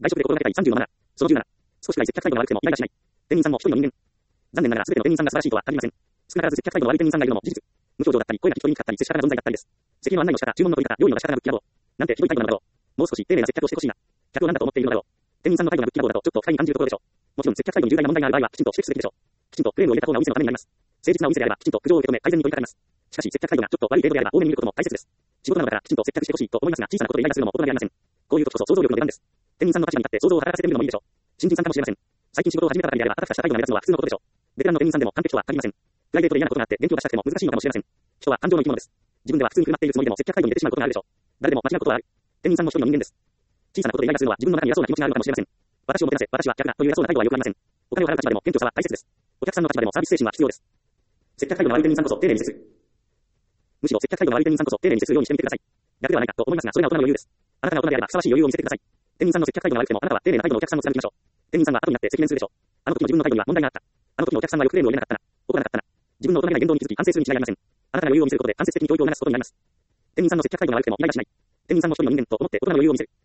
外食で心がけたい30のマナー。その17。少しくらい接客態度が悪くてもイライラしない。店員さんも一人の人間。残念ながら全ての店員さんが素晴らしいとは限りません。少なからず接客態度の悪い店員さんがいるのも事実。無表情だったり、声が聞き取りにくかったり、接し方が存在だったりです。席の案内の仕方、注文の取り方、料理の出し方がぶっきらぼう。なんてひどい態度なのだろう。もう少し丁寧な接客をしてほしいな。客を何だと思っているのだろう。店員さんの態度がぶっきらぼうだとちょっと不快に感じるところでしょう。もちろん接客態度に重大な問題がある場合はきちんと指摘すべきでしょう。きちんとクレームを入れた方がお店のためになります。誠実なお店であればきちんと苦情を受け止め改善に取り掛かります。しかし接客態度がちょっと悪い程度であれば多めに見ることも大切です。仕事なのだからきちんと接客してほしいと思いますが、小さなことでイライラするのも大人でありません。こういう時こそ想像力の出番です。店員さんの立場に立って想像を働かせてみるのもいいでしょう。新人さんかもしれません。最近仕事を始めたばかりであればあたふたした態度が目立つのは普通のことでしょう。ベテランの店員さんでも完璧とは限りません。プライベートで嫌なことがあって元気を出したくても難しいのかもしれません。人は感情の生き物です。自分では普通に振る舞っているつもりでも接客態度に出てしまうことがあるでしょう。誰でも間違うことはある。店員さんも一人の人間です。小さなことでイライラするのは自分の中に嫌そうな気持ちがあるのかもしれません。私をもてなせ、私は客だという偉そうな態度は良くありません。お金を払う立場でも謙虚さは大切です。お客さんの立場でもサービス精神は必要です。接客態度の悪い店員さんこそ丁寧に接する。むしろ接客態度の悪い店員さんこそ丁寧に接するようにしてみてください。楽ではないかと思いますが、それが大人の余裕です。あなたが大人であればふさわしい余裕を見せてください。店員さんの接客態度が悪くてもあなたは丁寧な態度のお客さんを貫きましょう。店員さんは後になって積年するでしょう。あの時の自分の態度には問題があった。あの時のお客さんはよくクレームを入れなかったな。怒らなかったな。自分の大人げない言動に気づき反省するに違いありません。あなたが余裕を見せることで間接的に教育を促すことになります。店員さんの接客態度が悪くてもイライラしない。店員さんも一人の人間と思って大人の余裕を見せる。